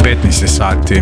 15 sati.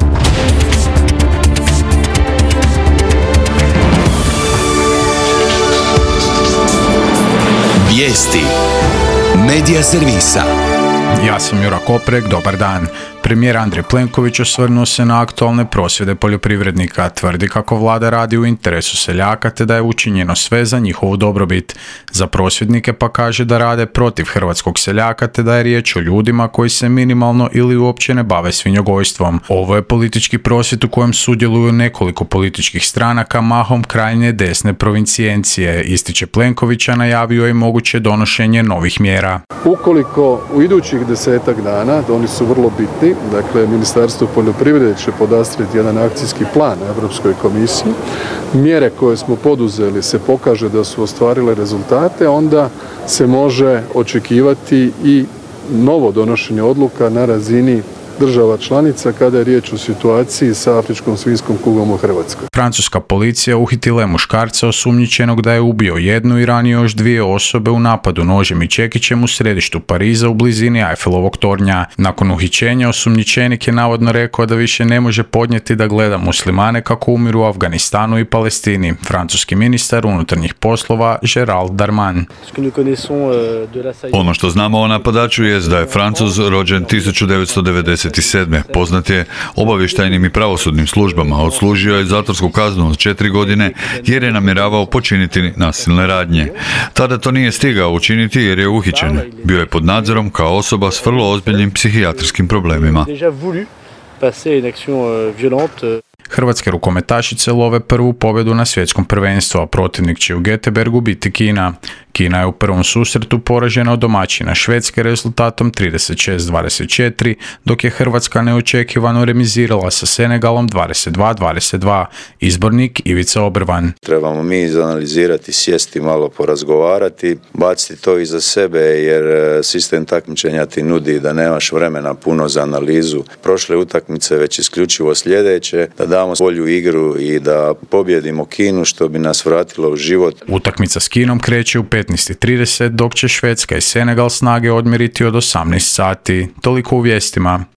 Vijesti Medija servisa. Ja sam Jura Koprek, dobar dan. Premijer Andrej Plenković osvrnuo se na aktualne prosvjede poljoprivrednika, tvrdi kako vlada radi u interesu seljaka te da je učinjeno sve za njihovu dobrobit. Za prosvjednike pa kaže da rade protiv hrvatskog seljaka te da je riječ o ljudima koji se minimalno ili uopće ne bave svinjogojstvom. Ovo je politički prosvjed u kojem sudjeluju nekoliko političkih stranaka, mahom krajnje desne provicijencije. Ističe Plenkovića, najavio je moguće donošenje novih mjera. Ukoliko u idućih 10 dana, oni su vrlo bitni, dakle, Ministarstvo poljoprivrede će podastrijeti jedan akcijski plan Europskoj komisiji. Mjere koje smo poduzeli se pokaže da su ostvarile rezultate, onda se može očekivati i novo donošenje odluka na razini država članica kada je riječ o situaciji sa afričkom svinjskom kugom u Hrvatskoj. Francuska policija uhitila je muškarca osumnjičenog da je ubio jednu i ranio još 2 osobe u napadu nožem i čekićem u središtu Pariza u blizini Eiffelovog tornja. Nakon uhićenja osumnjičenik je navodno rekao da više ne može podnijeti da gleda muslimane kako umiru u Afganistanu i Palestini. Francuski ministar unutarnjih poslova Gérald Darmanin. Ono što znamo o napadaču je da je Francuz rođen 1990. Poznat je obavještajnim i pravosudnim službama, odslužio je zatvorsku kaznu od 4 godine jer je namjeravao počiniti nasilne radnje. Tada to nije stigao učiniti jer je uhićen. Bio je pod nadzorom kao osoba s vrlo ozbiljnim psihijatrijskim problemima. Hrvatske rukometašice love prvu pobjedu na svjetskom prvenstvu, a protivnik će u Göteborgu biti Kina. Kina je u prvom susretu poražena od domaćina Švedske rezultatom 36-24, dok je Hrvatska neočekivano remizirala sa Senegalom 22-22. Izbornik Ivica Obrvan. Trebamo mi izanalizirati, sjesti, malo porazgovarati, baciti to iza sebe jer sistem takmičenja ti nudi da nemaš vremena puno za analizu. Prošle utakmice već isključivo sljedeće, da damo bolju igru i da pobjedimo Kinu što bi nas vratilo u život. Utakmica s Kinom kreće u 15:30, dok će Švedska i Senegal snage odmjeriti od 18 sati. Toliko u vijestima.